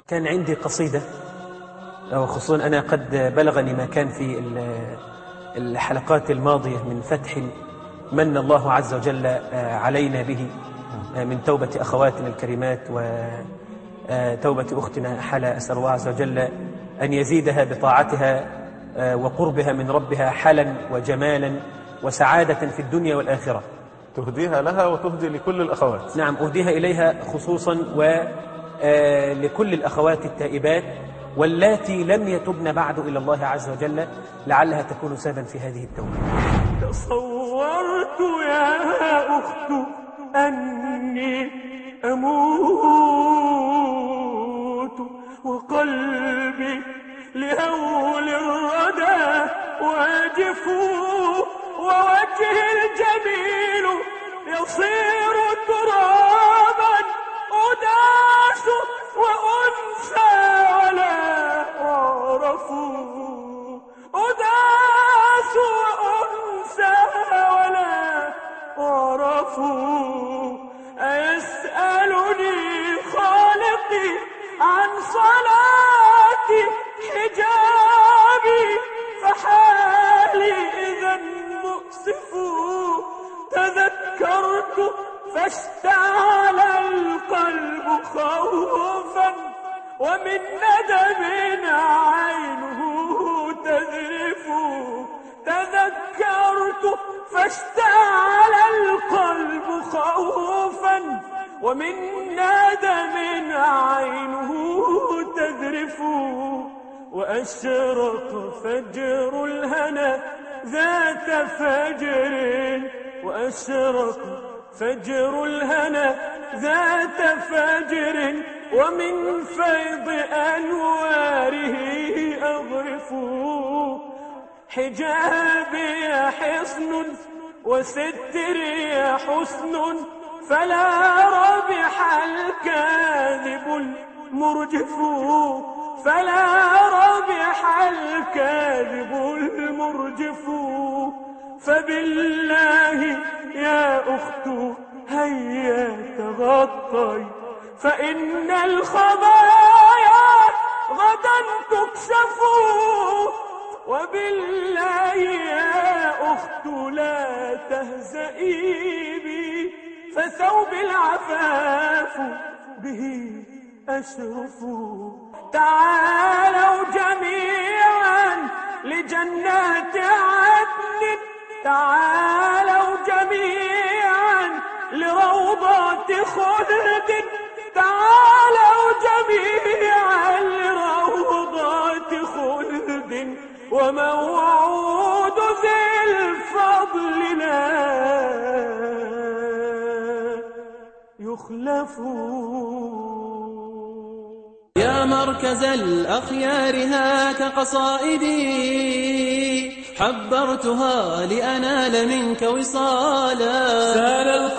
كان عندي قصيدة، وخصوصا أنا قد بلغني ما كان في الحلقات الماضية من فتح من الله عز وجل علينا به من توبة أخواتنا الكريمات وتوبة أختنا حلا. أسأل الله عز وجل أن يزيدها بطاعتها وقربها من ربها حلا وجمالا وسعادة في الدنيا والآخرة. تهديها لها وتهدي لكل الأخوات. نعم، أهديها إليها خصوصا ولكل الأخوات التائبات واللاتي لم يتبن بعد إلى الله عز وجل، لعلها تكون سببا في هذه التوبة. تصورت يا أخت أني أموت وقلبي لهول الردى واجف ووجهي الجميل يصير ترابا أداس وأنسى ولا أعرف، أداس وأنسى ولا أعرف. أيسألني خالقي عن صلاتي حجابي فحالي إذا مؤسف. تذكرت فاشتعل القلب خوفا ومن ندم عينه تذرف. تذكرت فاشتعل القلب خوفا ومن ندم عينه تذرف. وأشرق فجر الهنا ذات فجر، وأشرق فجر الهنا ذات فجر ومن فيض أنواره أغرف. حجابي حصن وستري حسن فلا ربح الكاذب المرجف، فلا ربح الكاذب المرجف. فبالله يا أخت هيا تغطي فإن الخبايا غدا تكشف. وبالله يا أخت لا تهزئي بي فثوب العفاف به أشرف. تعالوا جميعا لجنات عدن، تعالوا جميعا لروضات خلد، تعالوا جميعا لروضات خلد. وموعود ذي الفضل لا يخلف. يا مركز الأخيار هاك قصائدي حبرتها لأنال منك وصالا.